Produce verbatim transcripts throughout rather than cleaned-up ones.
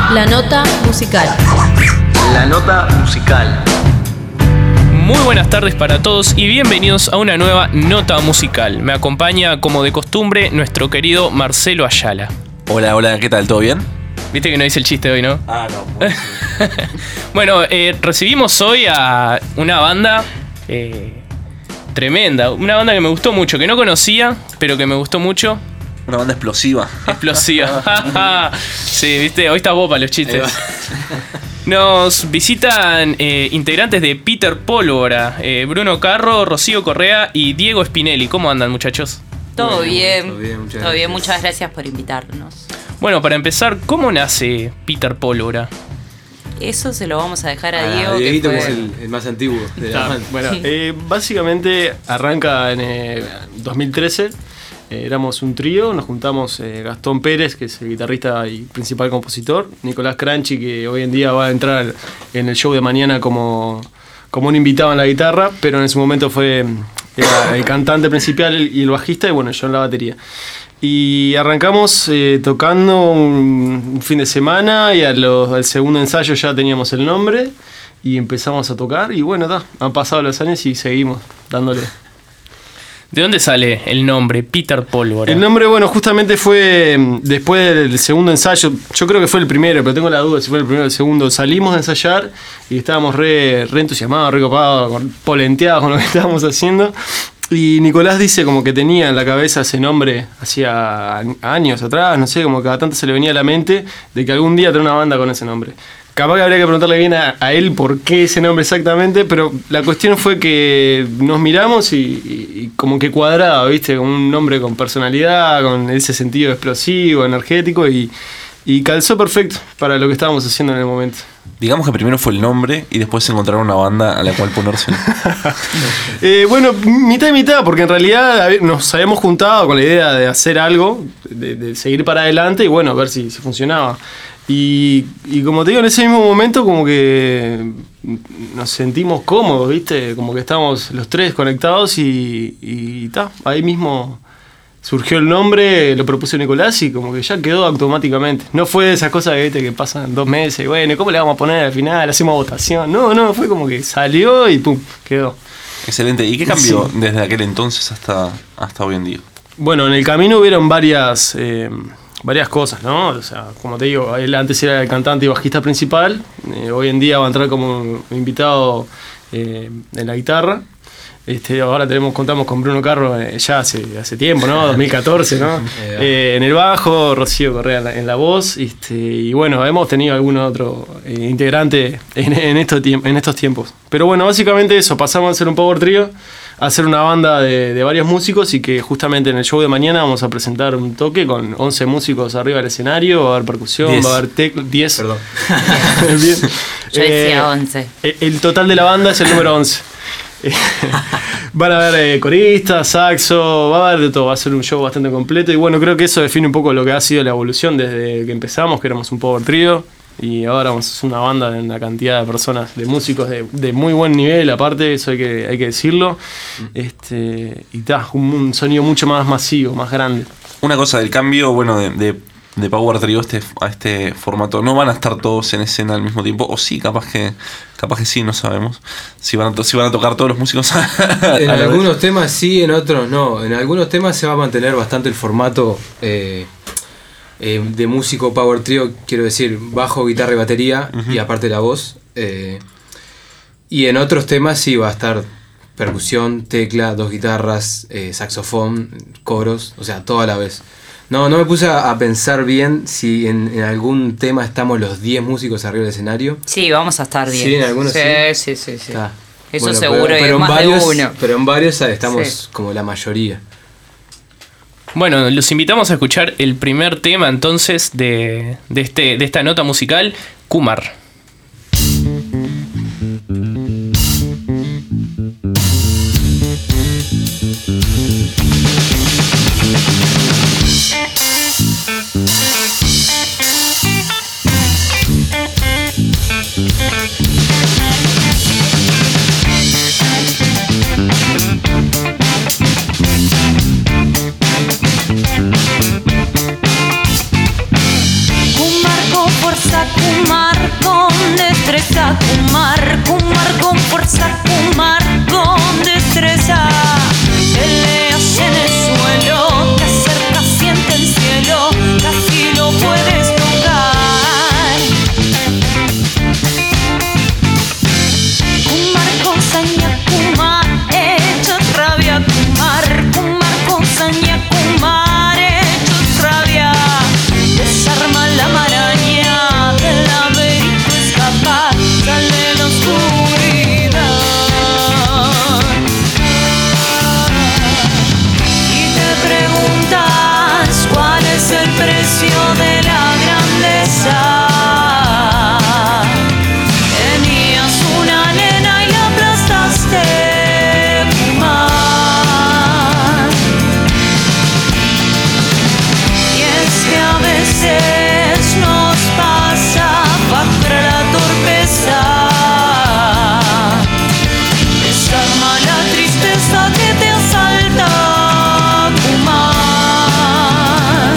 La nota musical. La nota musical. Muy buenas tardes para todos y bienvenidos a una nueva nota musical. Me acompaña, como de costumbre, nuestro querido Marcelo Ayala. Hola, hola, ¿qué tal? ¿Todo bien? Viste que no hice el chiste hoy, ¿no? Ah, no. Pues, sí. Bueno, eh, recibimos hoy a una banda eh, tremenda. Una banda que me gustó mucho, que no conocía, pero que me gustó mucho. Una banda explosiva. Explosiva. Sí, viste, hoy estás vos para los chistes. Nos visitan eh, integrantes de Peter Pólvora, eh, Bruno Carro, Rocío Correa y Diego Spinelli. ¿Cómo andan, muchachos? Todo bien, todo bien, muchas todo gracias. bien, muchas gracias por invitarnos. Bueno, para empezar, ¿cómo nace Peter Pólvora? Eso se lo vamos a dejar a Ah, Diego, que Dieguito, fue... que es el, el más antiguo de la Ah, banda. bueno, eh, básicamente arranca en eh, dos mil trece. Eh, éramos un trío, nos juntamos eh, Gastón Pérez, que es el guitarrista y principal compositor, Nicolás Cranchi, que hoy en día va a entrar en el show de mañana como, como un invitado en la guitarra, pero en ese momento fue era el cantante principal y el bajista, y bueno, yo en la batería. Y arrancamos eh, tocando un, un fin de semana, y a los, al segundo ensayo ya teníamos el nombre y empezamos a tocar, y bueno, ta, han pasado los años y seguimos dándole. ¿De dónde sale el nombre Peter Pólvora? El nombre, bueno, justamente fue después del segundo ensayo. Yo creo que fue el primero, pero tengo la duda si fue el primero o el segundo. Salimos de ensayar y estábamos re, re entusiasmados, re copados, polenteados con lo que estábamos haciendo. Y Nicolás dice como que tenía en la cabeza ese nombre hacía años atrás, no sé, como que cada tanto se le venía a la mente de que algún día tener una banda con ese nombre. Capaz que habría que preguntarle bien a, a él por qué ese nombre exactamente, pero la cuestión fue que nos miramos y, y, y como que cuadrado, ¿viste? Con un nombre con personalidad, con ese sentido explosivo, energético, y, y calzó perfecto para lo que estábamos haciendo en el momento. Digamos que primero fue el nombre y después encontraron una banda a la cual ponerse. eh, bueno, mitad y mitad, porque en realidad a ver, nos habíamos juntado con la idea de hacer algo, de, de seguir para adelante y bueno, a ver si, si funcionaba. Y, y como te digo, en ese mismo momento como que nos sentimos cómodos, ¿viste? Como que estábamos los tres conectados y, y ta, ahí mismo surgió el nombre, lo propuso Nicolás y como que ya quedó automáticamente. No fue de esas cosas, ¿viste? Que pasan dos meses y bueno, ¿cómo le vamos a poner al final? Hacemos votación. No, no, fue como que salió y pum, quedó. Excelente. ¿Y qué cambió Sí. desde aquel entonces hasta, hasta hoy en día? Bueno, en el camino hubieron varias... Eh, Varias cosas, ¿no? O sea, como te digo, él antes era el cantante y bajista principal, eh, hoy en día va a entrar como invitado eh, en la guitarra. Este, ahora tenemos, contamos con Bruno Carro eh, ya hace, hace tiempo, ¿no? dos mil catorce, ¿no? Eh, en el bajo, Rocío Correa en la, en la voz, este, y bueno, hemos tenido algún otro eh, integrante en, en, estos tiemp- en estos tiempos. Pero bueno, básicamente eso, pasamos a ser un power trio, a ser una banda de, de varios músicos, y que justamente en el show de mañana vamos a presentar un toque con once músicos arriba del escenario, va a haber percusión, diez. va a haber tecla, diez. Perdón. Bien. Yo decía once. El, el total de la banda es el número once. Van a haber eh, coristas, saxo, va a haber de todo, va a ser un show bastante completo y bueno, creo que eso define un poco lo que ha sido la evolución desde que empezamos, que éramos un power trio y ahora vamos a ser una banda de una cantidad de personas, de músicos de, de muy buen nivel, aparte, eso hay que, hay que decirlo, este, y ta, un, un sonido mucho más masivo, más grande. Una cosa del cambio, bueno, de, de, de Power Trio este, a este formato, ¿no van a estar todos en escena al mismo tiempo? O sí, capaz que capaz que sí, no sabemos. Si van a, to- si van a tocar todos los músicos a, En a la algunos vez. temas sí, en otros no. En algunos temas se va a mantener bastante el formato eh, eh, de músico power trio, quiero decir, bajo, guitarra y batería, Ujú. y aparte la voz. Eh, y en otros temas sí va a estar percusión, tecla, dos guitarras, eh, saxofón, coros, o sea, todo a la vez. No, no me puse a, a pensar bien si en, en algún tema estamos los diez músicos arriba del escenario. Sí, vamos a estar bien. Sí, en algunos sí. sí. Sí, sí, sí. Está. Eso Bueno, seguro, pero, y pero en más varios, de uno. Pero en varios ah, estamos Sí. como la mayoría. Bueno, los invitamos a escuchar el primer tema entonces de, de, este, de esta nota musical, Kumar. Kumar con fuerza que fuerza, Kumar con destreza. Peleas en el suelo, te acercas, siente el cielo, casi lo puedes tocar. Kumar con saña, Kumar, echas rabia, Kumar, Kumar con saña, Kumar, echas rabia. Desarma la maraña, del laberinto escapa, sale la oscuridad. Y te preguntas cuál es el precio de la grandeza. Tenías una nena y la aplastaste, Kumar. Y es que a veces nos pasa factura la torpeza. Desarma la tristeza que te asalta, Kumar.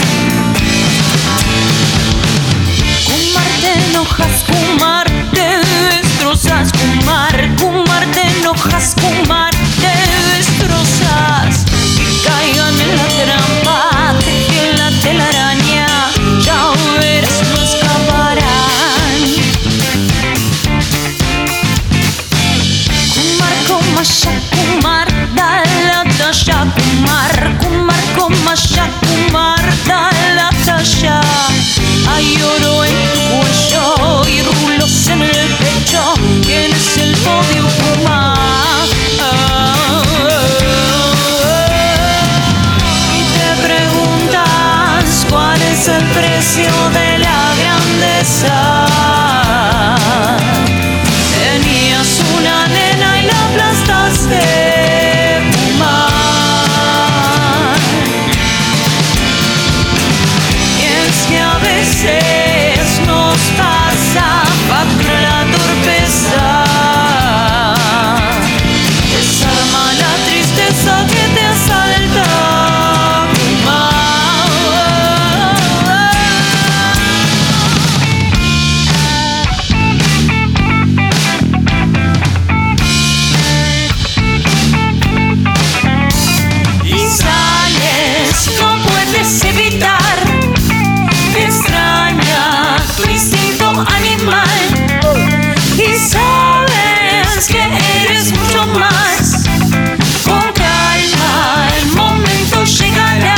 Kumar, te enojas, Kumar, te destrozas, Kumar, Kumar, te enojas, Kumar, te destrozas. Que caigan en la trampa, tejen la telaraña, ya verás, no escaparán. Kumar con Masha, Kumar, da la talla, Kumar, Kumar con Masha, Kumar, da la talla. Hay oro en tu cuello y rulos en el pecho, tienes el podio, Kumar. Y te preguntas cuál es el precio de la grandeza. Tenías una nena y la aplastaste, Kumar. Y es que a veces nos pasa factura la torpeza. Desarma la tristeza que te asalta, Kumar. Y sales, no puedes evitar, te extraña tu instinto animal. Y sabes que eres mucho más. Con calma el momento llegará.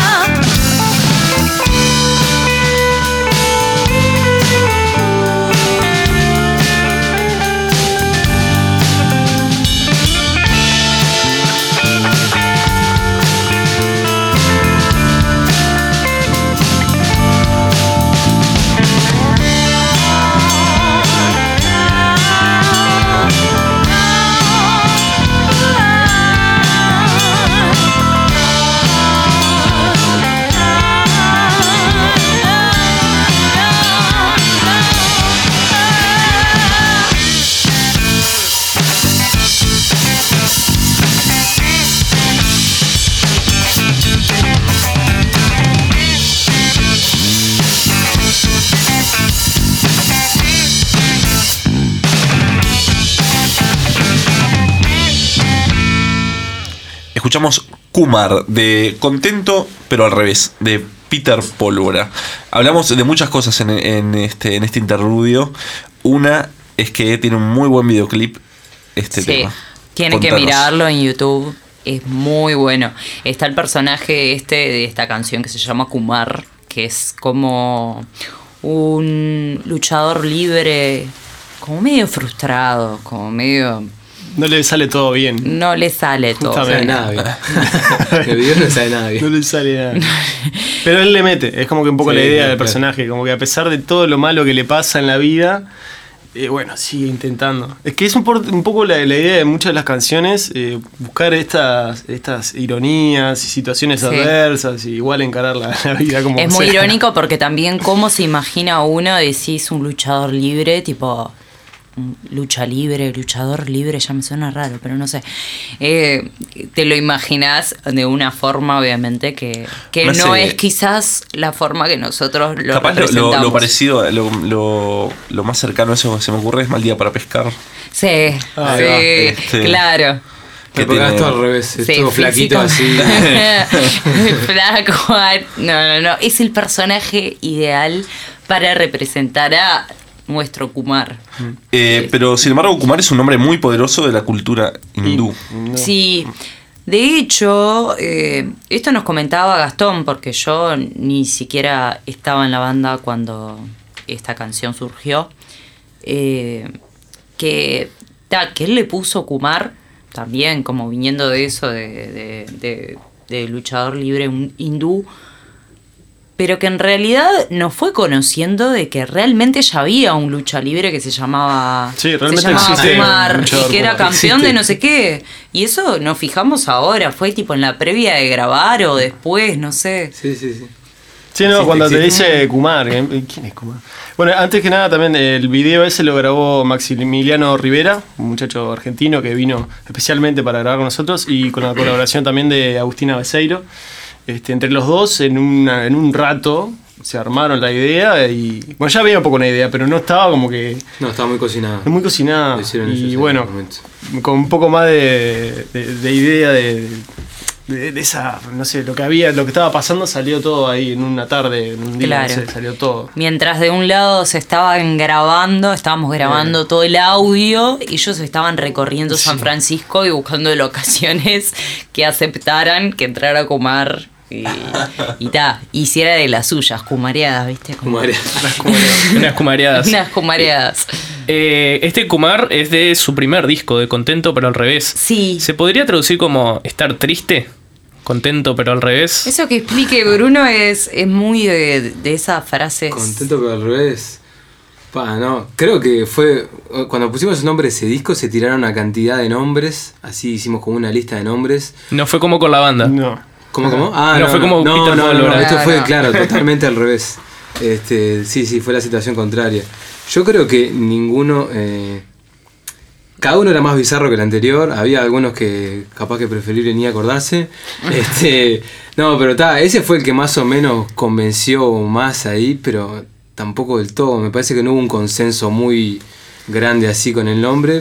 Escuchamos Kumar, de Contento, pero al revés, de Peter Pólvora. Hablamos de muchas cosas en, en, este, en este interludio. Una es que tiene un muy buen videoclip este Sí, tema. tiene que Contanos. mirarlo en YouTube. Es muy bueno. Está el personaje este de esta canción que se llama Kumar, que es como un luchador libre, como medio frustrado, como medio... No le sale todo bien. No le sale todo. No sabe Justamente. nada bien. El video no sabe nada No bien. le sale nada. Pero él le mete. Es como que un poco Sí, la idea claro, del personaje. Como que a pesar de todo lo malo que le pasa en la vida, eh, bueno, sigue intentando. Es que es un, por, un poco la, la idea de muchas de las canciones, eh, buscar estas, estas ironías y situaciones Sí. adversas y igual encarar la, la vida como Es muy sea. irónico porque también cómo se imagina uno de si es un luchador libre, tipo lucha libre, luchador libre, ya me suena raro, pero no sé. Eh, te lo imaginás de una forma, obviamente, que, que No no sé. es quizás la forma que nosotros lo Capaz lo, representamos. lo, lo parecido, lo, lo, lo más cercano a eso que se me ocurre es Mal Día para Pescar. Sí, Ahí sí, va. Este, claro. que Porque acá tiene- esto al revés, es Sí, todo flaquito físico. así. Flaco. No, no, no. Es el personaje ideal para representar a nuestro Kumar. Eh, pero sin embargo, Kumar es un nombre muy poderoso de la cultura hindú. Sí. De hecho, eh, esto nos comentaba Gastón, porque yo ni siquiera estaba en la banda cuando esta canción surgió. Eh, que, ta, que él le puso Kumar también, como viniendo de eso, de, de, de- de luchador libre un hindú, pero que en realidad nos fue conociendo de que realmente ya había un lucha libre que se llamaba, Sí, se realmente llamaba existe un Kumar, luchador y que era Kumar. campeón Existe. de no sé qué. Y eso nos fijamos ahora, fue tipo en la previa de grabar o después, no sé. Sí, sí, sí. Sí, no, Sí, cuando te existe. dice Kumar, ¿eh? ¿Quién es Kumar? Bueno, antes que nada también el video ese lo grabó Maximiliano Rivera, un muchacho argentino que vino especialmente para grabar con nosotros y con la colaboración también de Agustina Beseiro. Este, entre los dos, en, una, en un rato, se armaron la idea y... Bueno, ya había un poco una idea, pero no estaba como que... No, estaba muy cocinado. muy cocinada. Lo hicieron ellos Y en bueno, ese momento. con un poco más de, de- de idea de, de, de esa, no sé, lo que había, lo que estaba pasando salió todo ahí en una tarde, en un día, Claro. no sé, salió todo. Mientras de un lado se estaban grabando, estábamos grabando todo el audio, y ellos estaban recorriendo San Francisco y buscando locaciones que aceptaran que entrara Kumar y, y ta, hiciera de las suyas, kumareadas, ¿viste? Como- Kumar. Unas kumareadas. Unas kumareadas. Eh, este Kumar es de su primer disco, de Contento pero al revés. Sí. ¿Se podría traducir como estar triste? Contento pero al revés. Eso que explique Bruno es, es muy de, de esas frases. Contento pero al revés. Pa, no. Creo que fue. Cuando pusimos el nombre de ese disco, se tiraron una cantidad de nombres. Así hicimos como una lista de nombres. No fue como con la banda. No. ¿Cómo, cómo? Ah, No, fue como no, Peter no, no, Pólvora. no, esto No, fue, no. claro, totalmente al revés. Este, sí, sí, fue la situación contraria. Yo creo que ninguno. eh, cada uno era más bizarro que el anterior. Había algunos que capaz que preferible ni acordarse. Este, no, pero ta, ese fue el que más o menos convenció más ahí, pero tampoco del todo. Me parece que no hubo un consenso muy grande así con el nombre.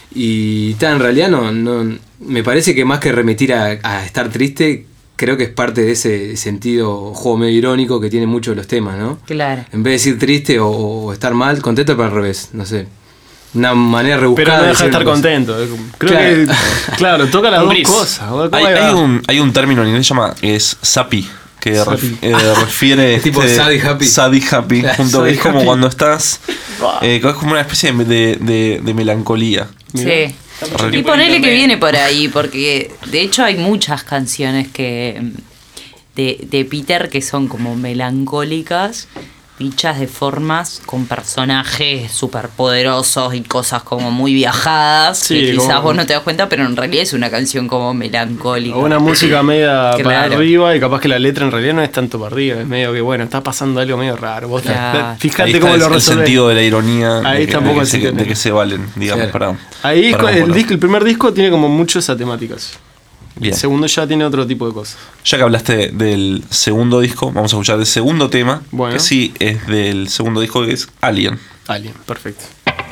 Y ta, en realidad no, no. Me parece que más que remitir a, a estar triste, creo que es parte de ese sentido juego medio irónico que tienen muchos los temas, ¿no? Claro. En vez de decir triste o, o estar mal, contento pero al revés, no sé. Una manera Pero rebuscada no de deja de decir estar una cosa. contento. Creo Claro. que, claro, toca las Un dos gris. cosas. ¿Cómo Hay, ahí va? hay un, hay un término en inglés que se llama es sapi, que Sapi. ref- eh, refiere Es tipo este, sad y happy. sad y happy, Claro, junto, sad y es como happy. cuando estás eh, es como una especie de, de- de- de melancolía. Sí. Re- Y ponele que viene por ahí, porque de hecho hay muchas canciones que de, de Peter que son como melancólicas, dichas de formas con personajes superpoderosos y cosas como muy viajadas, Sí, que quizás como- vos no te das cuenta, pero en realidad es una canción como melancólica. O una música media Claro. para arriba y capaz que la letra en realidad no es tanto para arriba, es medio que bueno, está pasando algo medio raro. Vos Claro. Ahí fíjate está cómo el, lo el resolvés. sentido de la ironía Ahí de que, tampoco de que así se, que- de que se valen, digamos, Claro. para, Ahí para el, mejorar. disco, el primer disco tiene como mucho esas temáticas. Bien. El segundo ya tiene otro tipo de cosas. Ya que hablaste del segundo disco, vamos a escuchar el segundo tema, Bueno. que sí es del segundo disco, que es Alien. Alien, perfecto.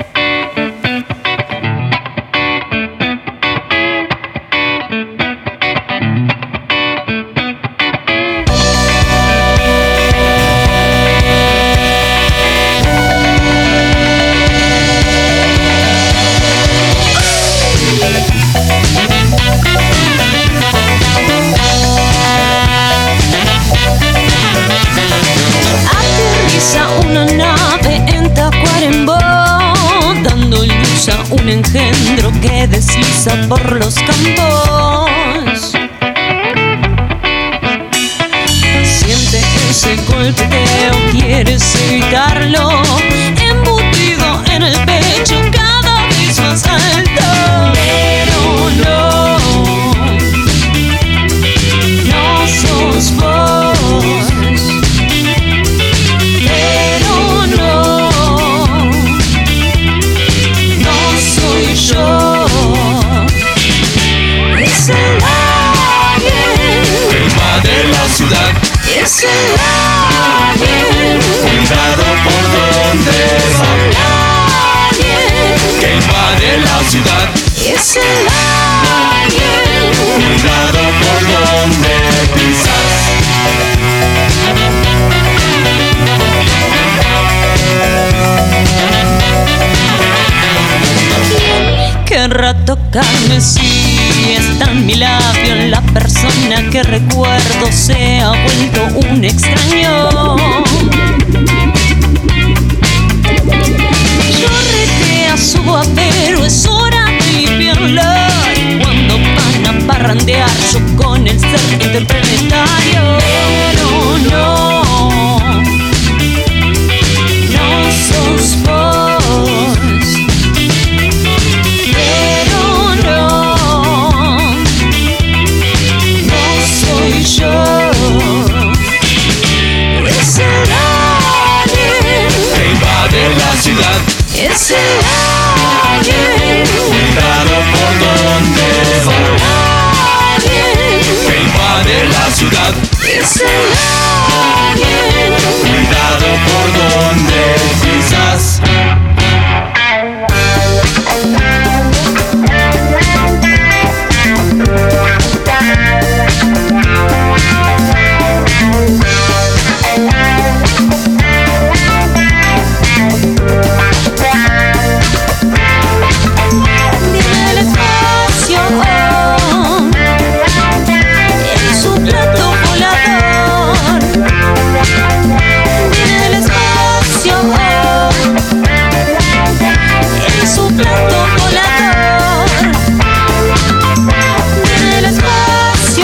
Aterriza una nave en Tacuarembó, dando luz a un engendro que desliza por los campos. Siente ese golpeteo, quieres evitarlo, embutido en el pecho cada vez más alto. Pero no, no sos vos. Pero no, alien. Cuidado por donde va. Que invade la ciudad. Es el alien. Cuidado por donde pisas. Querrá tocarme si está en mi labio. La persona que recuerdo se ha vuelto un extraño. Yo recrea su voz, pero es hora de limpiarla. Y cuando van a parrandear, yo con el ser interplanetario. Pero no, no sos vos. Pero no, no soy yo. Es el alien Que invade la ciudad. Es el alien. Cuidado por donde va. Que invade la ciudad. Es el alien. Cuidado por donde pisas. Viene el espacio en su plato volador. Viene el espacio en su plato volador. Viene el espacio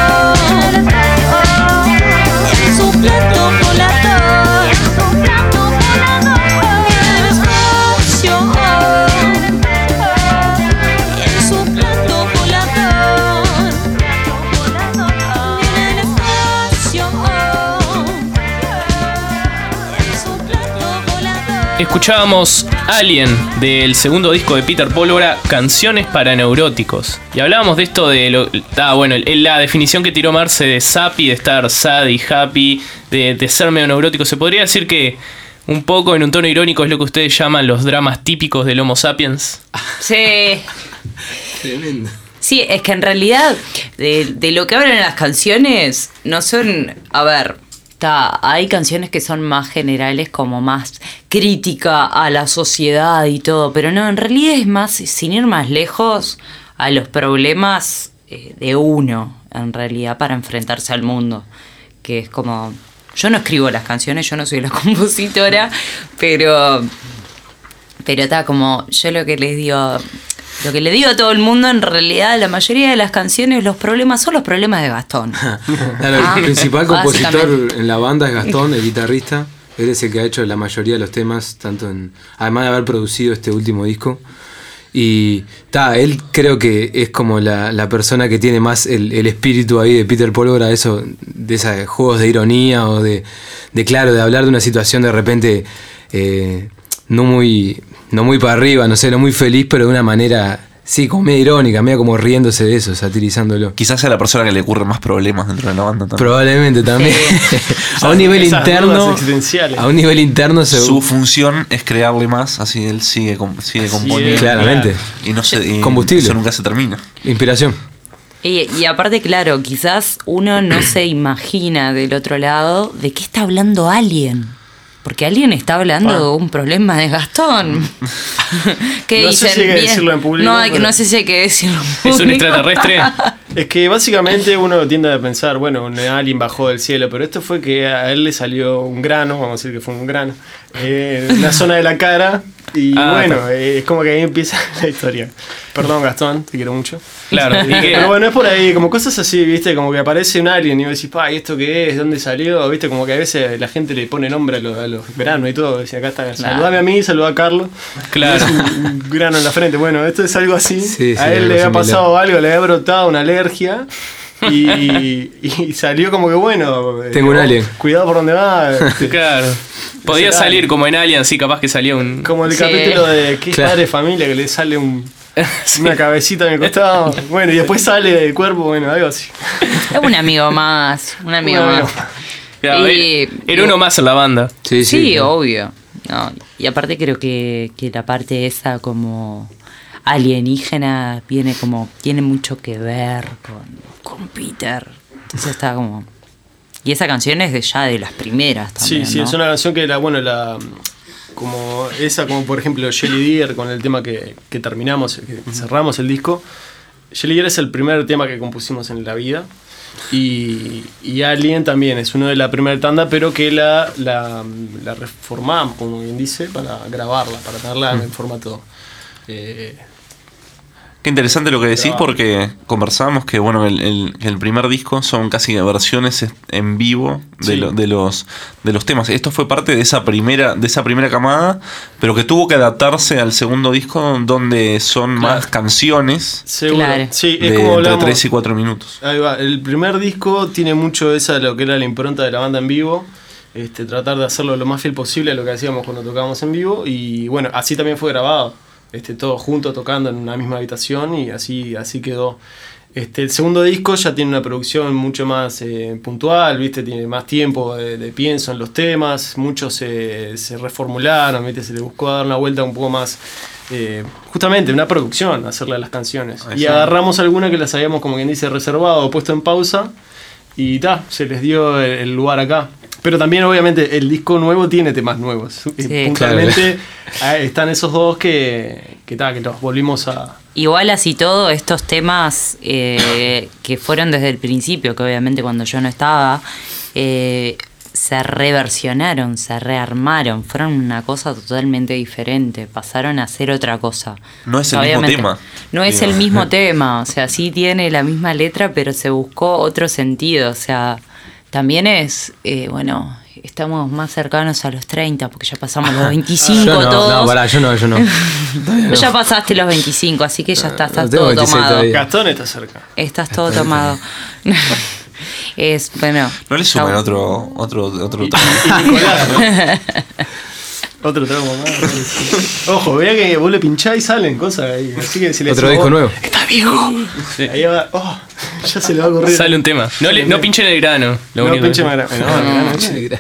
en su plato volador. Viene el espacio en su plato volador. Viene el espacio en su plato volador. Escuchábamos Alien del segundo disco de Peter Pólvora, Canciones para Neuróticos. Y hablábamos de esto de lo, ah, bueno, la definición que tiró Marce de sappy, de estar sad y happy, de, de ser medio neurótico. Se podría decir que un poco en un tono irónico es lo que ustedes llaman los dramas típicos del Homo sapiens. Sí. Tremendo. Sí, es que en realidad de, de lo que hablan en las canciones no son, a ver, ta, hay canciones que son más generales, como más crítica a la sociedad y todo, pero no, en realidad es más, sin ir más lejos, a los problemas eh, de uno, en realidad, para enfrentarse al mundo, que es como, yo no escribo las canciones, yo no soy la compositora, pero, pero está como, yo lo que les digo... Lo que le digo a todo el mundo, en realidad, la mayoría de las canciones, los problemas son los problemas de Gastón. Claro, Ah, el principal compositor básicamente. en la banda es Gastón, el guitarrista. Él es el que ha hecho la mayoría de los temas, tanto en, además de haber producido este último disco. Y ta, él creo que es como la, la persona que tiene más el, el espíritu ahí de Peter Pólvora, eso, de esos juegos de ironía o de, de claro, de hablar de una situación de repente eh, no muy no muy para arriba, no sé, no muy feliz, pero de una manera, sí, como medio irónica, medio como riéndose de eso, satirizándolo. Quizás sea la persona que le ocurre más problemas dentro de la banda también. Probablemente también. a un nivel Esas interno. dudas existenciales. A un nivel interno se. Su función es crearle más, así él sigue, com- sigue componiendo. es. Claramente. Y no se, y Combustible. eso nunca se termina. Inspiración. Y, y aparte, claro, quizás uno no se imagina del otro lado de qué está hablando alguien. Porque alguien está hablando de un problema de Gastón. ¿Qué No sé dicen? si hay que Bien. decirlo en público, No, hay que- pero- no sé si hay que decirlo en público. ¿Es un extraterrestre? Es que básicamente uno tiende a pensar, bueno, un alien bajó del cielo, pero esto fue que a él le salió un grano, vamos a decir que fue un grano, eh, en la zona de la cara, y Ah, bueno, está. eh, es como que ahí empieza la historia. Perdón, Gastón, te quiero mucho. Claro. ¿Y qué? Pero bueno, es por ahí, como cosas así, viste, como que aparece un alien y vos decís, pa, ¿y esto qué es? ¿Dónde salió? Viste, como que a veces la gente le pone nombre a los, a los granos y todo, decía, acá está, saludame a mí, saludá a Carlos. Claro. Y es un, un grano en la frente. Bueno, esto es algo así. Sí, sí, a él algo le había similar. pasado algo, le había brotado una alergia. Y, y salió como que bueno. eh, Tengo un alien. Cuidado por donde va. este, Claro. Podía Ese salir alien. como en Alien, sí, capaz que salía un... Como el Sí. capítulo de ¿Qué es Claro. padre de familia? Que le sale un, Sí. una cabecita en el costado. Bueno, y después sale del cuerpo, bueno, algo así. Es un amigo más, un amigo Un amigo más. Ya, Y- era uno más en la banda. Sí, Sí, sí. obvio. No, y aparte creo que, que la parte esa como alienígena viene como, tiene mucho que ver con, con Peter. Entonces está como... Y esa canción es de ya de las primeras también, Sí, sí, ¿no? es una canción que la, bueno, la como esa, como por ejemplo Jelly Deer con el tema que, que terminamos, que cerramos el disco. Jelly Deer es el primer tema que compusimos en la vida. Y, y Alien también es uno de la primera tanda, pero que la, la, la reformamos, como bien dice, para grabarla, para tenerla en formato. Eh, Qué interesante lo que decís, porque conversábamos que bueno el, el, el primer disco son casi versiones en vivo de, Sí. lo- de los de los temas. Esto fue parte de esa primera de esa primera camada, pero que tuvo que adaptarse al segundo disco, donde son Claro. más canciones seguro. Claro. Sí, es de como entre hablamos. tres y cuatro minutos. Ahí va. El primer disco tiene mucho esa lo que era la impronta de la banda en vivo. Este, tratar de hacerlo lo más fiel posible a lo que hacíamos cuando tocábamos en vivo. Y bueno, así también fue grabado. Este, todos juntos tocando en una misma habitación y así, así quedó. Este, el segundo disco ya tiene una producción mucho más eh, puntual, ¿viste? Tiene más tiempo de, de pienso en los temas, muchos se, se reformularon, ¿viste? Se le buscó dar una vuelta un poco más, eh, justamente una producción, hacerle a las canciones. Ahí Y está. agarramos algunas que las habíamos, como quien dice, reservado o puesto en pausa y ta, se les dio el, el lugar acá. Pero también, obviamente, el disco nuevo tiene temas nuevos. Y Sí. puntualmente ah, están esos dos que, que, ta, que los volvimos a... Igual así todo, estos temas eh, que fueron desde el principio, que obviamente cuando yo no estaba, eh, se reversionaron, se rearmaron, fueron una cosa totalmente diferente, pasaron a ser otra cosa. No es el mismo tema, No es digo. el mismo tema, o sea, sí tiene la misma letra, pero se buscó otro sentido, o sea, también es, eh, bueno, estamos más cercanos a los treinta, porque ya pasamos los veinticinco Yo no, todos. no, pará, yo no, yo no. Vos ya pasaste los veinticinco, así que ya está, estás no tengo todo veintiséis tomado. todavía. Gastón está cerca. Estás todo tomado. Es, bueno. No le está- suman otro otro otro Y Nicolás, ¿no? Otro trago más. Ojo, vea que vos le pinchás y salen cosas ahí. Así que si le Otro decís, disco oh, nuevo. Está viejo. Ahí va. Oh, ya se le va a correr. Sale un tema. No, le, no pinchen el grano. Lo No único pinche que- más grande. No, no, no.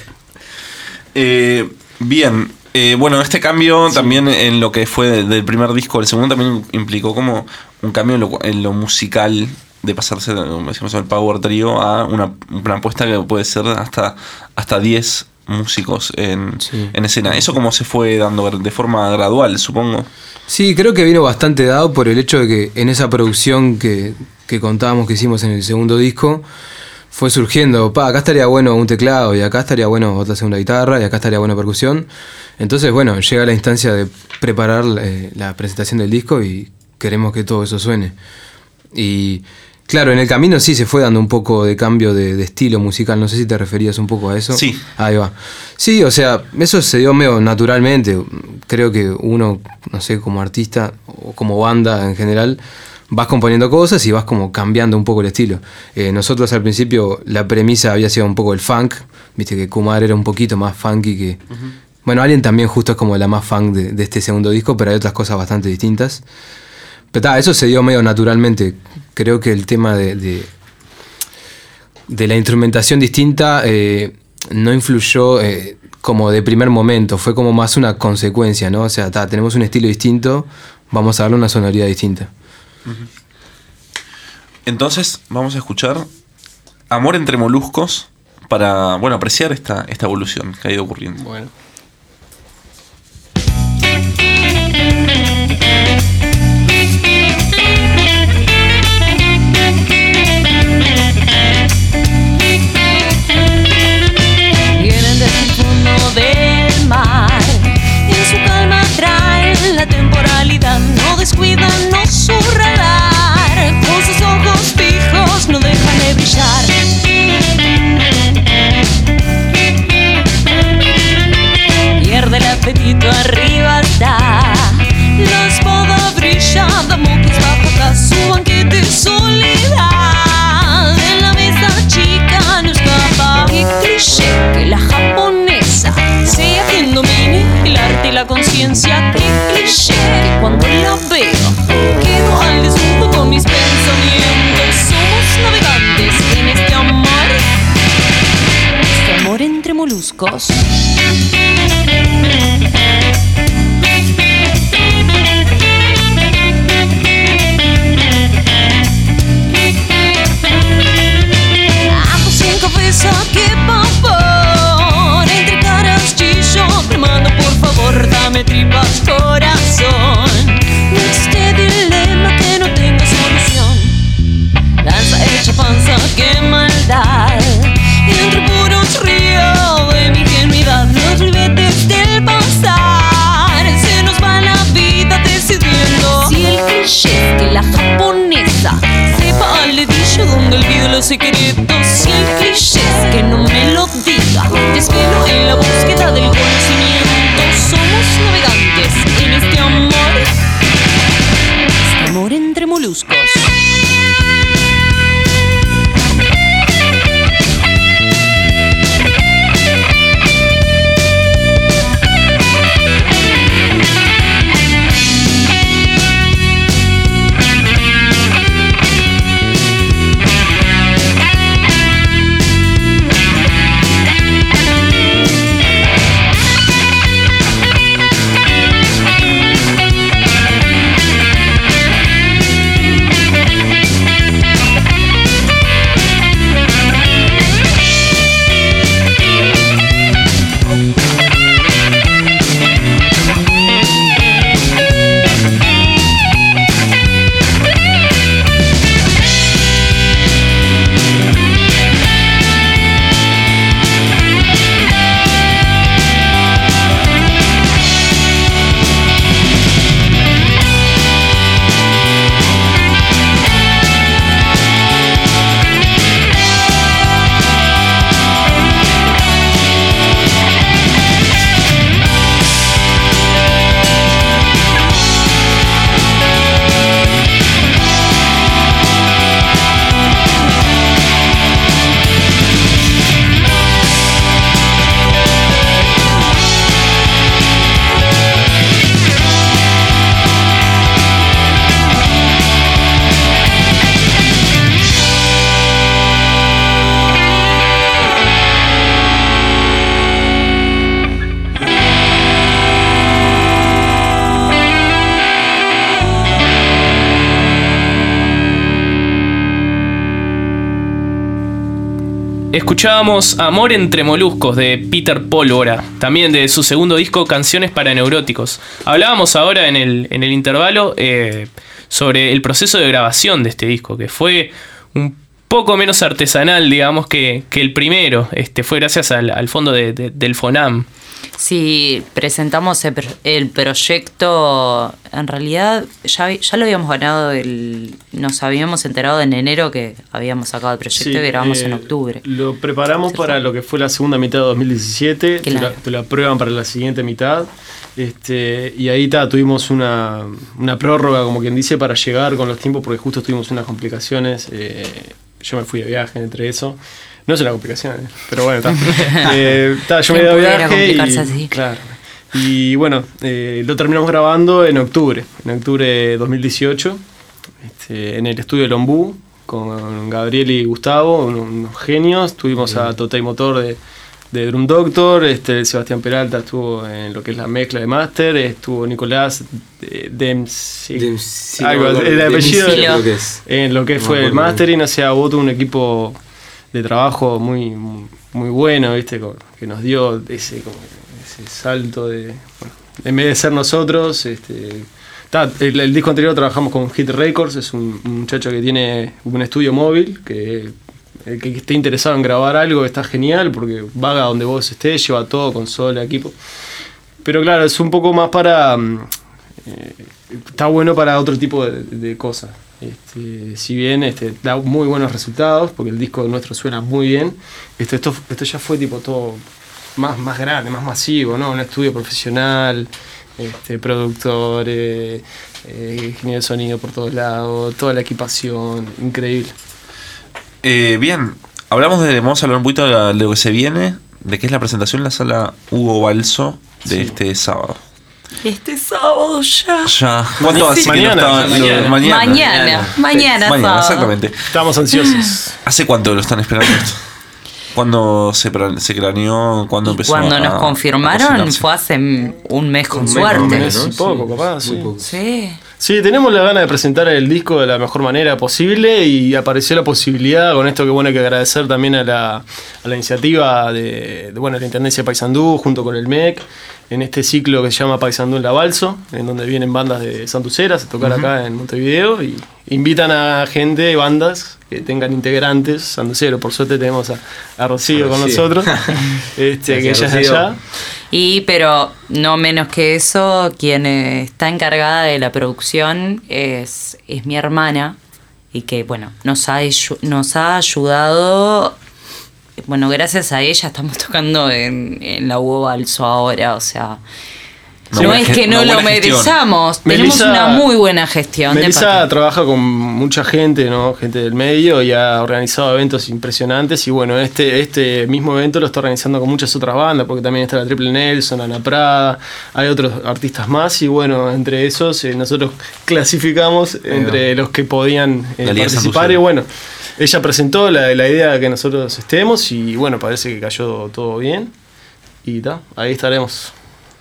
Eh, bien, eh, bueno, este cambio también en lo que fue de- del primer disco al segundo también implicó como un cambio en lo, en lo musical, de pasarse, como decimos, el Power Trio a una, una apuesta que puede ser hasta hasta diez músicos en, Sí. en escena. ¿Eso cómo se fue dando de forma gradual, supongo? Sí, creo que vino bastante dado por el hecho de que en esa producción que, que contábamos que hicimos en el segundo disco, fue surgiendo, pa, acá estaría bueno un teclado, y acá estaría bueno otra segunda guitarra, y acá estaría bueno percusión. Entonces, bueno, llega la instancia de preparar eh, la presentación del disco y queremos que todo eso suene. Y claro, en el camino sí se fue dando un poco de cambio de, de estilo musical, no sé si te referías un poco a eso. Sí. Ahí va. Sí, o sea, eso se dio medio naturalmente. Creo que uno, no sé, como artista o como banda en general, vas componiendo cosas y vas como cambiando un poco el estilo. Eh, nosotros al principio la premisa había sido un poco el funk, viste que Kumar era un poquito más funky que... Bueno, Alien también justo es como la más funk de, de este segundo disco, pero hay otras cosas bastante distintas. Pero ta, eso se dio medio naturalmente. Creo que el tema de, de, de la instrumentación distinta eh, no influyó eh, como de primer momento, fue como más una consecuencia, ¿no? O sea, ta, tenemos un estilo distinto, vamos a darle una sonoridad distinta. Entonces vamos a escuchar Amor entre moluscos para, bueno, apreciar esta, esta evolución que ha ido ocurriendo. Bueno. Vienen desde el fondo del mar, en su calma traen la temporalidad, no descuidan, no su radar, con sus ojos fijos no dejan de brillar. moluscos. Hago cinco veces que pavor, entre caras chillo, clamando por favor dame tripas corazón. No existe dilema que no tenga solución. Danza hecha panza, qué maldad. Y entre puros ríos de mi ingenuidad, los ribetes del pasar, se nos va la vida decidiendo. Si el cliché es que la japonesa sepa al dedillo donde olvido los secretos, si el cliché es que no me lo diga, desvelo en la búsqueda del conocimiento. Somos navegantes en este amor, este amor entre moluscos. Escuchábamos Amor entre moluscos de Peter Pólvora, también de su segundo disco Canciones para Neuróticos. Hablábamos ahora en el, en el intervalo eh, sobre el proceso de grabación de este disco, que fue un poco menos artesanal, digamos, que, que el primero. Este, fue gracias al, al fondo de, de, del FONAM. Sí, presentamos el, el proyecto, en realidad ya, ya lo habíamos ganado, el, nos habíamos enterado en enero que habíamos sacado el proyecto Sí, y grabamos eh, en octubre. Lo preparamos Sí, para fue. lo que fue la segunda mitad de dos mil diecisiete, te Claro. la, te la aprueban para la siguiente mitad. Este, y ahí ta, tuvimos una, una prórroga, como quien dice, para llegar con los tiempos, porque justo tuvimos unas complicaciones. Eh, yo me fui de viaje entre eso. No es una complicación, eh, pero bueno, está. eh, ta, yo me he ido de ¿Quién pudiera viaje complicarse y, así? claro. Y bueno, eh, lo terminamos grabando en octubre, en octubre de dos mil dieciocho, este, en el estudio del Ombú, con Gabriel y Gustavo, unos, unos genios. Tuvimos a Totei Motor de, de Drum Doctor, este, Sebastián Peralta estuvo en lo que es la mezcla de máster, estuvo Nicolás de, Dempsey, Dempsey, algo, no, el Dempsey, apellido creo que es. en lo que No fue me el acuerdo mastering. O sea, hubo todo un equipo de trabajo muy, muy, muy bueno, ¿viste? Como que nos dio ese, como ese salto de, bueno, en vez de ser nosotros, este, ta, el, el disco anterior trabajamos con Hit Records, es un, un muchacho que tiene un estudio móvil, que el que esté interesado en grabar algo está genial, porque vaga donde vos estés, lleva todo, consola, equipo. Pero claro, es un poco más para, eh, está bueno para otro tipo de, de cosas. Este, si bien este, da muy buenos resultados, porque el disco nuestro suena muy bien, esto, esto, esto ya fue tipo todo más, más grande, más masivo, ¿no? Un estudio profesional, este, productor, eh, eh, ingeniero de sonido por todos lados, toda la equipación, increíble. Eh, bien, hablamos de, vamos a hablar un poquito de, la- de lo que se viene, de qué es la presentación en la sala Hugo Balso de Sí. este sábado. Este sábado ya. Ya. ¿Cuánto hace que no Mañana, estaba- mañana. lo- Mañana, mañana, Sí, mañana, sábado. exactamente. Estamos ansiosos. ¿Hace cuánto lo están esperando esto? ¿Cuándo se, pra- se craneó? ¿Cuándo empezó Cuando a, nos a confirmaron cocinarse? fue hace un mes con Un mes, suerte. más o Un menos, mes ¿no? y poco, Sí, capaz, muy sí. poco. Sí. Sí, tenemos la gana de presentar el disco de la mejor manera posible y apareció la posibilidad, con esto que bueno hay que agradecer también a la, a la iniciativa de, de, bueno, la Intendencia de Paysandú junto con el M E C, en este ciclo que se llama Paysandú en la Balso, en donde vienen bandas de santuceras a tocar acá en Montevideo y invitan a gente, bandas que tengan integrantes santuceros. Por suerte tenemos a, a Rocío A con Rocío. nosotros, este, que ella Gracias, es de Rocío. allá. Y pero no menos que eso, quien eh, está encargada de la producción es, es mi hermana y que bueno, nos ha, ayu- nos ha ayudado, bueno, gracias a ella estamos tocando en, en la Hugo Balso ahora, o sea, Una no buena es ge- que no una lo buena gestión. merezamos, tenemos Melissa- una muy buena gestión. de Melissa parte- trabaja con mucha gente, ¿no? Gente del medio y ha organizado eventos impresionantes. Y bueno, este, este mismo evento lo está organizando con muchas otras bandas, porque también está la Triple Nelson, Ana Prada, hay otros artistas más. Y bueno, entre esos eh, nosotros clasificamos entre los que podían eh, La Liga participar. Santucera. Y bueno, ella presentó la, la idea de que nosotros estemos y bueno, parece que cayó todo bien. Y ta, ahí estaremos.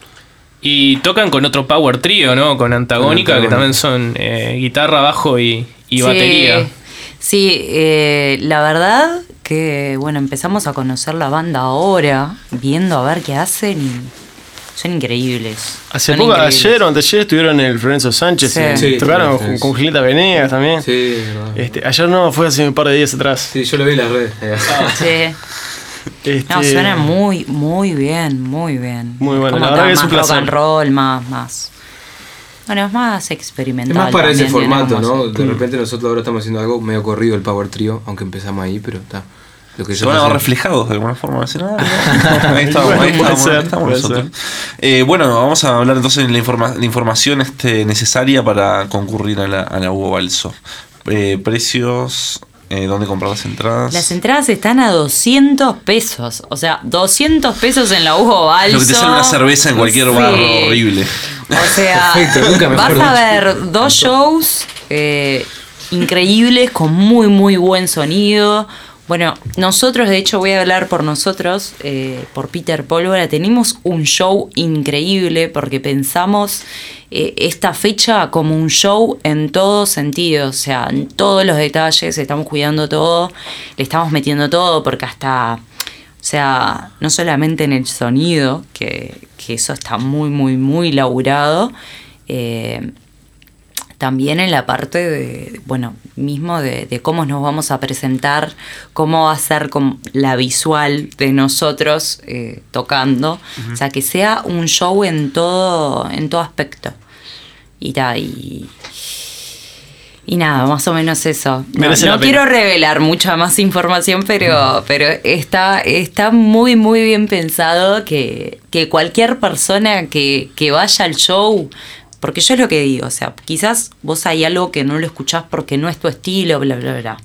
Y tocan con otro power trío, ¿no? Con Antagónica, Con que Antagónica. también son eh, guitarra, bajo y, y Sí, batería. Sí, eh, la verdad que bueno, empezamos a conocer la banda ahora, viendo a ver qué hacen y son increíbles. Hace son poco, increíbles. ayer o anteayer estuvieron en el Florencio Sánchez. Sí. eh, Sí, tocaron sí, con, sí. con Julieta Venegas también. Sí, es verdad. Este, ayer no, fue hace un par de días atrás. Sí, yo lo vi en las redes. Sí. Este, No, suena muy, muy bien, muy bien. Muy bueno, Como la verdad está que es un más rock placer. and roll, más, más. Bueno, es más experimental. Es más para ese también, tiene formato, como ¿no? su- De repente nosotros ahora estamos haciendo algo medio corrido el Power Trio, aunque empezamos ahí, pero está. Lo que Se yo van a ver hacía- reflejados de alguna forma. Decir, ah, mira, ahí estamos, ahí Puede estamos, ser, ahí estamos puede nosotros. Eh, bueno, vamos a hablar entonces de la, informa- la información este, necesaria para concurrir a la, a la Hugo Balso. Eh, precios, eh, dónde comprar las entradas. Las entradas están a doscientos pesos. O sea, doscientos pesos en la Hugo Balso. Lo que te sale una cerveza en cualquier Sí. bar horrible. O sea, Perfecto, nunca mejor vas a dicho. ver dos shows eh, increíbles con muy, muy buen sonido. Bueno, nosotros, de hecho, voy a hablar por nosotros, eh, por Peter Pólvora. Tenemos un show increíble porque pensamos eh, esta fecha como un show en todo sentido. O sea, en todos los detalles, estamos cuidando todo, le estamos metiendo todo porque hasta... O sea, no solamente en el sonido, que, que eso está muy, muy, muy laburado, eh, también en la parte de, bueno, mismo de, de cómo nos vamos a presentar, cómo va a ser como la visual de nosotros eh, tocando. O sea, que sea un show en todo, en todo aspecto. Y ta, y... Y nada, más o menos eso. No, Merece la no pena. quiero revelar mucha más información, pero, pero está, está muy, muy bien pensado que, que cualquier persona que, que vaya al show, porque yo es lo que digo, o sea, quizás vos hay algo que no lo escuchás porque no es tu estilo, bla, bla, bla.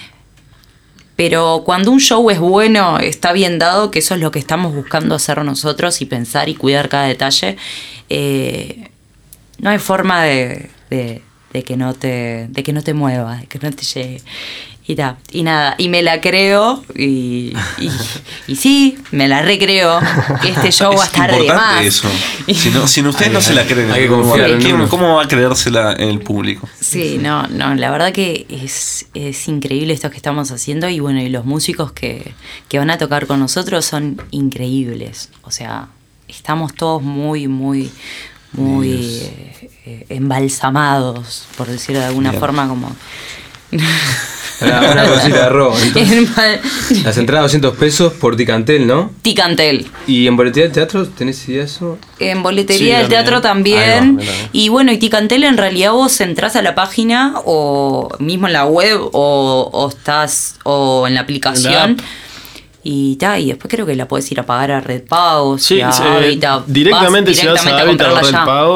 Pero cuando un show es bueno, está bien dado, que eso es lo que estamos buscando hacer nosotros y pensar y cuidar cada detalle. Eh, no hay forma de... de de que no te de que no te mueva, de que no te llegue y ta, y nada, y me la creo y, y, y sí, me la recreo que este show va a Es estar de importante más. eso. Si no, si no ustedes no se la creen, hay que ¿cómo, confiar en ¿quién- uno. ¿cómo va a creérsela el público? Sí, no, no, la verdad que es, es increíble esto que estamos haciendo y bueno, y los músicos que, que van a tocar con nosotros son increíbles. O sea, estamos todos muy, muy, muy eh, eh, embalsamados, por decirlo de alguna Bien. forma, como... Una, una cosita de robo. Entonces, Embal- las entradas doscientos pesos por Ticantel, ¿no? Ticantel. ¿Y en boletería de teatro tenés idea de eso? En boletería Sí, del también. teatro Ahí también. va, ahí va. Y bueno, y Ticantel en realidad vos entrás a la página o mismo en la web o, o estás o en la aplicación. En la Y ta, y después creo que la podés ir a pagar a Red Pagos. Sí, y a sí, Habitat. directamente Vas si vas a directamente Habitat o Red comprarla allá. Pagos,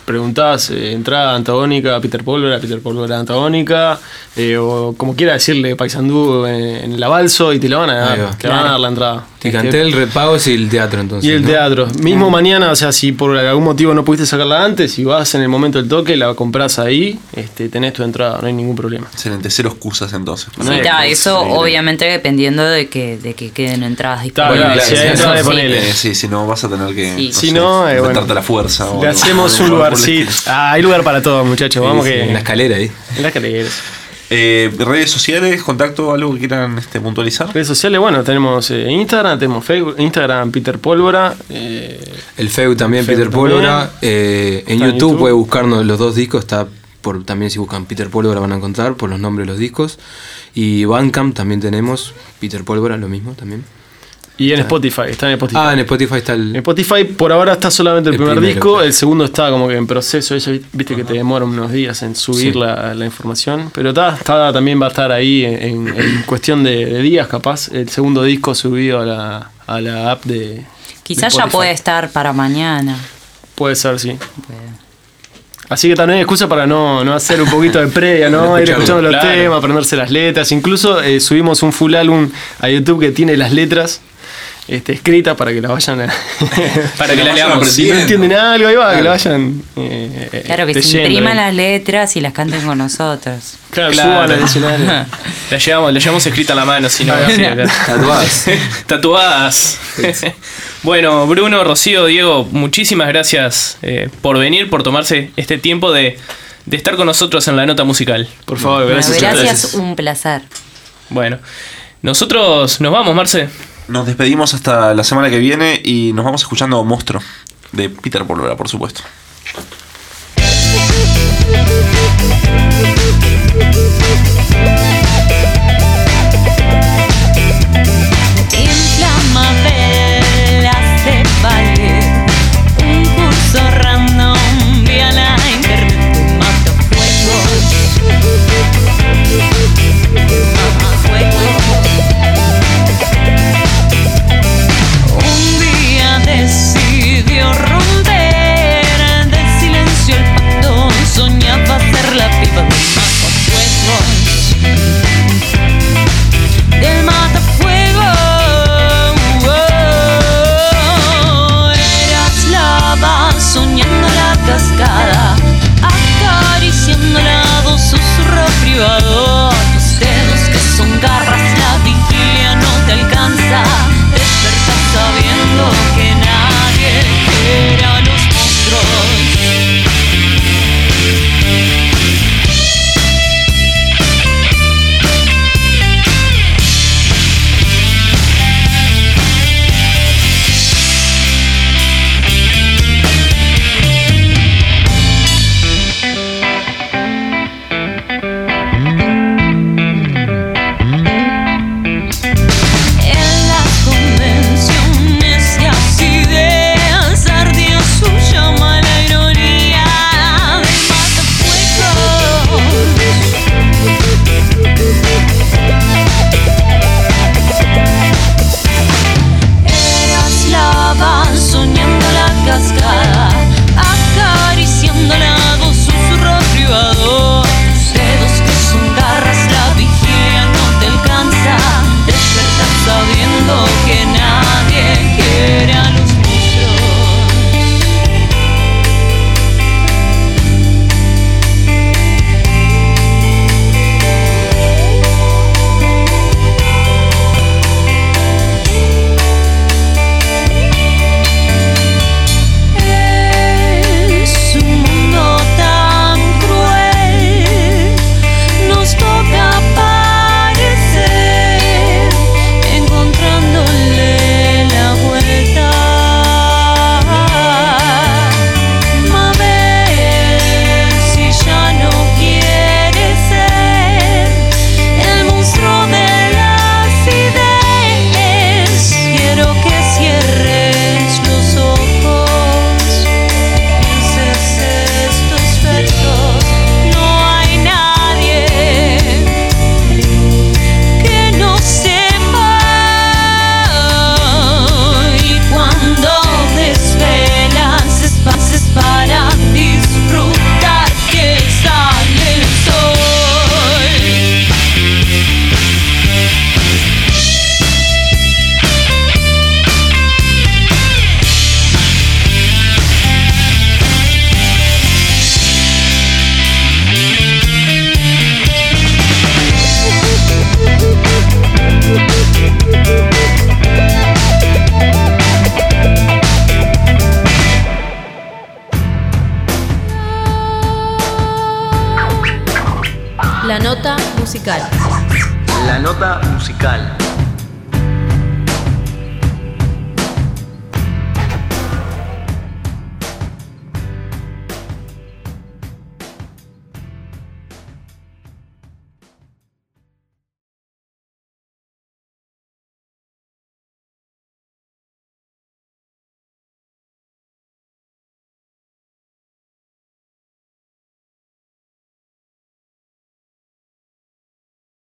preguntás eh, entrada antagónica, Peter Pólvora, Peter Pólvora antagónica, eh, o como quiera decirle Paysandú en, en la Balso y te lo van a Ahí dar, va. te van a dar la entrada. Ticantel, Red Pagos y el teatro entonces. Y el ¿no? teatro. Mismo mañana, o sea, si por algún motivo no pudiste sacarla antes, si vas en el momento del toque, la compras ahí, este, tenés tu entrada, no hay ningún problema. Excelente, cero excusas entonces. Sí, ta, eso obviamente dependiendo de que, de que queden entradas disponibles. Claro, si hay entradas Sí. disponibles. Eh, sí, si no vas a tener que Sí. no Si sé, no, eh, inventarte bueno, la fuerza. o Le algo- hacemos algo un por el lugarcito. estilo. Ah, hay lugar para todos, muchachos. Vamos Sí, que. en la escalera ahí. En la escalera. Eh, redes sociales, contacto, algo que quieran este, puntualizar. Redes sociales, bueno, tenemos eh, Instagram, tenemos Facebook, Instagram Peter Pólvora. Eh, El Feu también, Feu Peter también. Pólvora. Eh, en Está en YouTube, YouTube. puede buscarnos los dos discos. Está por también si buscan Peter Pólvora van a encontrar por los nombres de los discos. Y Bandcamp también tenemos. Peter Pólvora, lo mismo también. y en Spotify, está en Spotify. Ah, en Spotify está En el. Spotify por ahora está solamente el, El primer primero, disco, claro. el segundo está como que en proceso, eso, viste que te demora unos días en subir Sí. la, la información, pero está, está, también va a estar ahí en, en cuestión de, de días capaz, el segundo disco subido a la, a la app de... Quizás de ya Spotify. puede estar para mañana. Puede ser, sí. Puede. Así que también hay excusa para no, no hacer un poquito de previa, ¿no? Ir escuchando los Claro. temas, aprenderse las letras. Incluso eh, subimos un full álbum a YouTube que tiene las letras este, escritas para que las vayan a... Para que la vayan leamos. Si no entienden algo, ahí va, que la vayan eh, Claro, que se leyendo, impriman eh. las letras y las canten con nosotros. Claro, Claro. suban al escenario. La llevamos, la llevamos escrita en la mano, si no. así, acá. Tatuadas. Tatuadas. Bueno, Bruno, Rocío, Diego, muchísimas gracias eh, por venir, por tomarse este tiempo de, de estar con nosotros en la nota musical. Por favor, Bueno, gracias. gracias, gracias. un placer. Bueno, nosotros nos vamos, Marce. Nos despedimos hasta la semana que viene y nos vamos escuchando Monstruo de Peter Pólvora, por supuesto. Inflamabel hace valer un curso random vía la internet de matafuegos. Matafuegos. Un día decidió romper del silencio el pacto, soñaba ser la piba de matafuegos. musical. La nota musical.